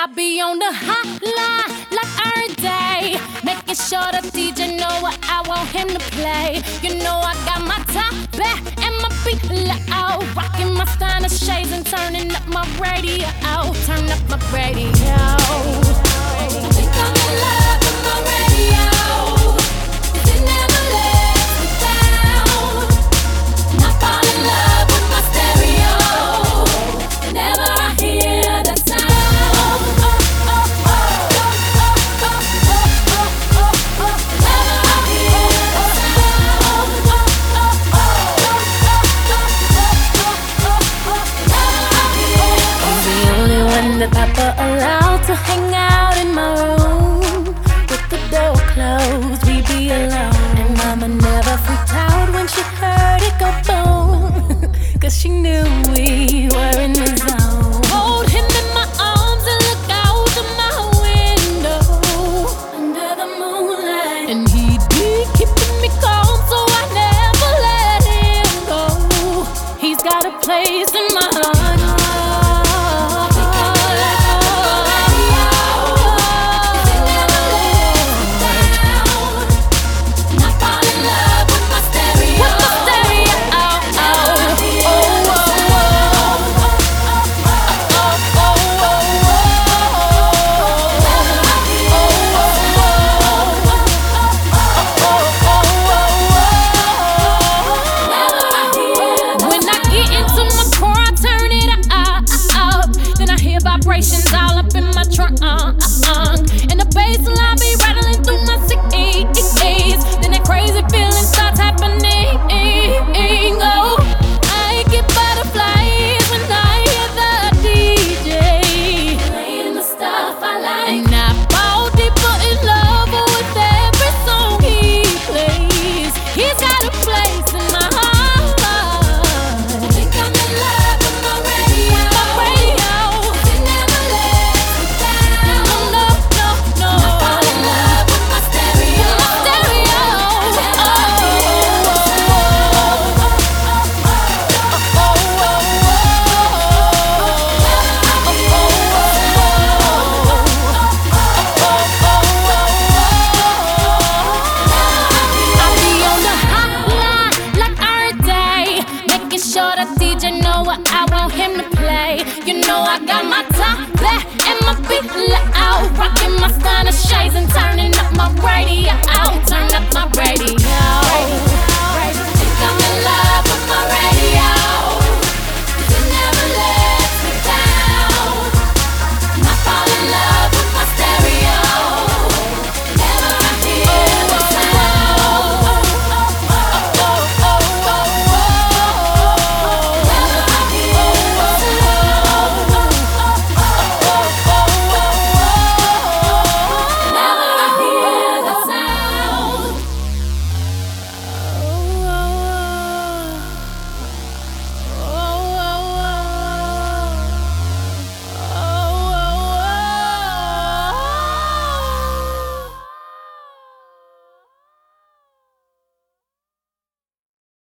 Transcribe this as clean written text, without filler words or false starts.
I be on the hotline like every day, making sure the DJ know what I want him to play. You know I got my top back and my feet low, rocking my stylish shades and turning up my radio. Turn up my radio. I think I'm in love with my radio. It never lets me down. And I fall in love with my stereo whenever I hear that sound. That Papa allowed to hang out in my room with the door closed, we be alone. And Mama never freaked out when she heard it go boom, cause she knew we were in the zone. Hold him in my arms and look out of my window under the moonlight, and he'd be keeping me calm, so I never let him go. He's got a place in my heart. Vibrations all up in my trunk, and the bass line be rattling through my